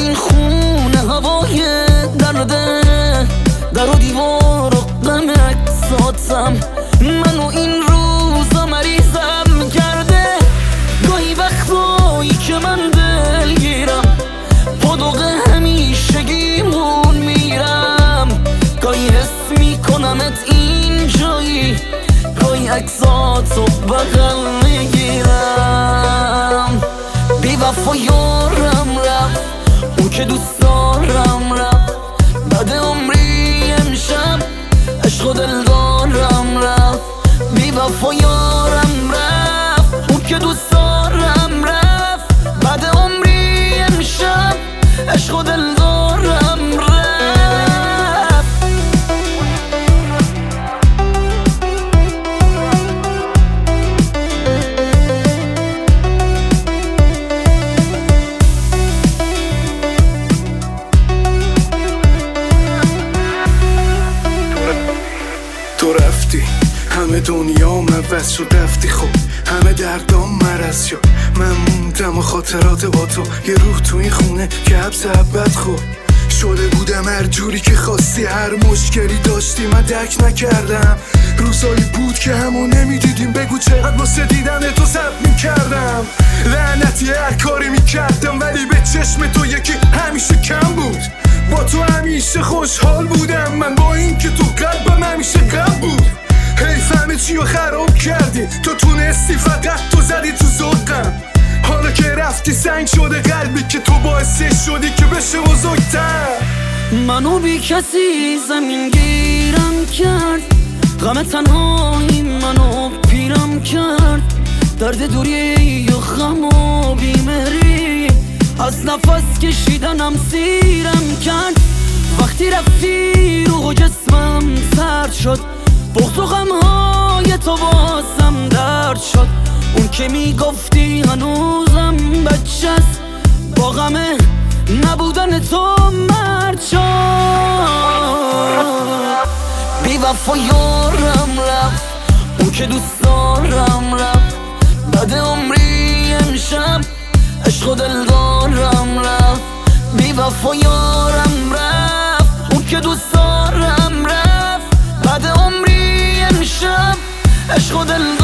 این خونه هوای درده، در و دیوار و غمک ساتم منو این روزا مریضم کرده. گاهی وقتایی که من دلگیرم پادوق همیشگیمون میرم، گاهی حس میکنمت این جایی، گاهی عکساتو بغل میگیرم. بی وفا یارم رفت، اون که دوست دارم رفت، بعد عمری امشب عشق و دلدارم رفت. بی وفا یارم رفت، اون که دوست دارم رفت، بعد عمری امشب عشق و دلدارم رفت. تو رفتی همه دنیا عوض شد، رفتی خب همه دردام مرض شد. من موندم و خاطرات با تو، یه روح تو این خونه که حبس ابد خود شده بودم. هر جوری که خواستی، هر مشکلی داشتی من درک نکردم. روزایی بود که همو نمیدیدیم، بگو چقدر واسه دیدن تو صبر میکردم. لعنتی هر کاری میکردم ولی به چشم تو یکی همیشه کم بود. با تو همیشه خوشحال بودم من، با این که تو قلبم همیشه غم بود. حیف همه چی رو خراب کردی، تو تونستی فقط تو زدی تو ذوقم. حالا که رفتی سنگ شده قلبی که تو باعث شدی که بشه بزرگتر. منو بی کسی زمین گیرم کرد، غم تنهایی منو پیرم کرد. درد دوری و غم و بیمری از نفس کشیدنم سیرم کرد. وقتی رفتی روح جسمم سرد شد، بغض و غمهای تو بازم درد شد. اون که میگفتی هنوزم بچه‌ست، با غم نبودن تو مرد شد. بی وفا یارم رفت، اون که دوست دارم رفت، بعد عمری امشب عشق و دلدارم رفت. بی وفا یارم رفت، اون که دوست دارم رفت، بعد عمری امشب عشق و دلدارم